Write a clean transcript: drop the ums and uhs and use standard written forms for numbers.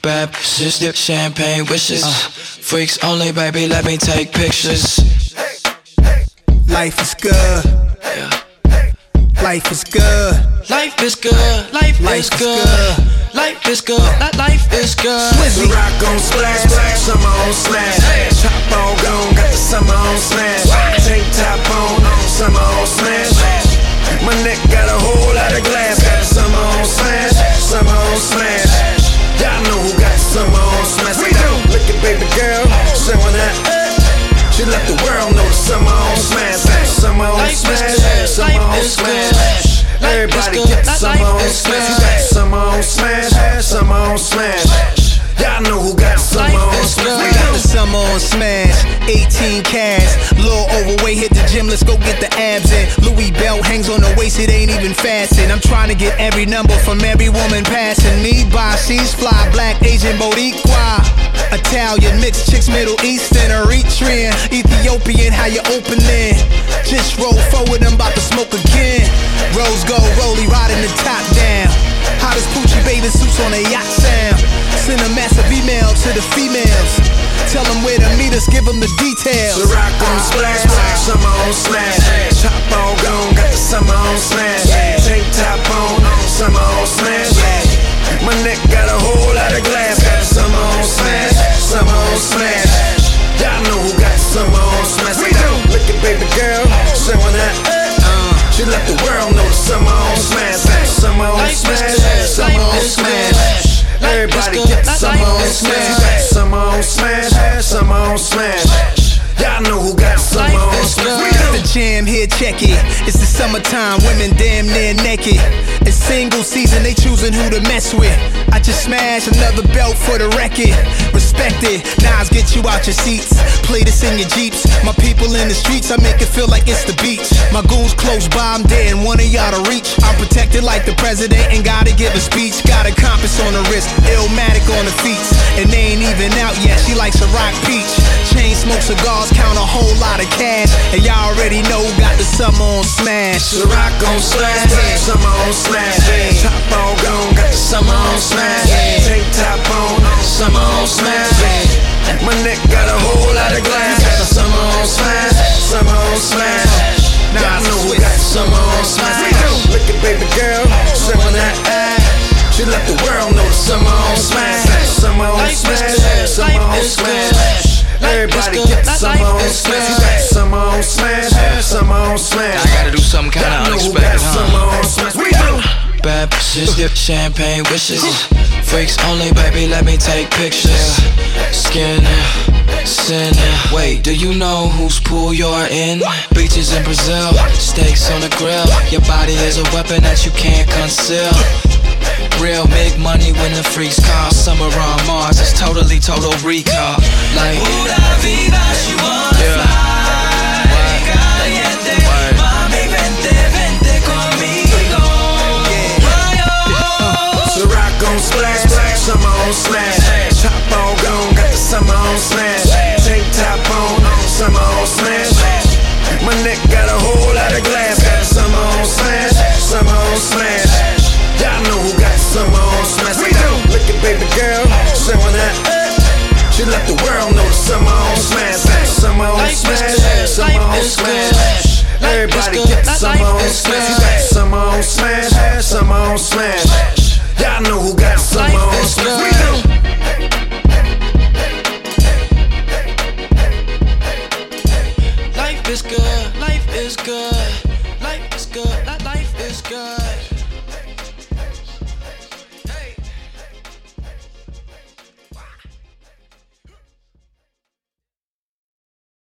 Bad bitches, dip champagne wishes. Freaks only, baby, let me take pictures. Life is good. Yeah. Life is good. Life is good. Life is good. Life is good. Life is good. Swizzy. The rock on splash, summer on smash. Top on gone, got the summer on smash. Tank top on, summer on smash. My neck got a whole lot of glass. Got the summer on smash, summer on smash. Y'all know who got the summer on smash. We do. Look at baby girl, showing that. She let the world know the summer on smash. Summer on smash, summer on smash. Everybody get the summer on smash. Summer on smash, summer on smash. Y'all know who got the summer on smash. We got the summer on smash, 18 cash. Little overweight, hit the gym, let's go get the abs in. Louis belt hangs on the waist, it ain't even fastened. I'm trying to get every number from every woman passing me by. She's fly, black, Asian, Boricua, Italian, mixed chicks, Middle Eastern, Eritrean, Ethiopian, how you opening? Just roll forward, I'm about to smoke again. Rose gold, rollie, riding the top down. Hottest Poochie bathing suits on a yacht sound. Send a massive email to the females. Tell them where to meet us, give them the details. The rock on splash, summer on smash. Top on gone, got the summer on smash. Tank top on, summer on smash. My neck got a whole lot of glass. Got the summer on smash, summer on smash. Y'all know who got the summer on smash. We do. Look at baby girl, showing that. She let the world know the summer on smash. Summer on smash, summer on smash. Everybody get the summer on smash. Summer on smash, summer on smash. Y'all know who got the summer on smash. We got the jam here, check it. It's the summertime, women damn near naked. It's single season, they choosing who to mess with. I just smashed another belt for the record. Respect it, Nas get you out your seats. Play this in your Jeeps. My people in the streets, I make it feel like it's the beach. My goons close by, I'm dead and one of y'all to reach. I'm protected like the president and gotta give a speech. Got a compass on the wrist, Illmatic on the feet. And they ain't even out yet, she likes a rock peach. Chain smoke cigars, count a whole lot of cash. And y'all already know who got the summer on smash. The rock on slash, summer on smash. Top on gone, got the summer on smash. Tank top on, summer on smash. My neck got a whole lot of glass. Got the summer on smash, summer on smash. Now I know who got the summer on smash. We do. Look at baby girl, showing that ass. She let the world know the summer on smash. Summer on smash, summer on smash. Everybody get the summer on smash. Summer on smash, summer on smash. I gotta do something kinda unexpected, huh? We do. Bad bitches, dip champagne wishes. Freaks only, baby, let me take pictures. Skin, sin. Wait, do you know whose pool you're in? Beaches in Brazil, steaks on the grill. Your body is a weapon that you can't conceal. Real big money when the freaks call. Summer on Mars, it's totally total recall. Like, pura vida, she wanna fly. Caliente, mami, vente, vente conmigo. The rock on splash, summer on smash. Top on gone, got the summer on smash. Tank top on, summer on smash. My neck got a whole lot of glass. Got the summer on smash, summer on smash. Y'all know who got the summer on smash. We do. Look at baby girl, showing that. She let the world know the summer on smash. Summer on smash, summer on smash. Everybody get the summer on smash. Summer on smash, summer on smash. Y'all know who got the summer on smash. We do. life is good, life is good, life is good, life is good.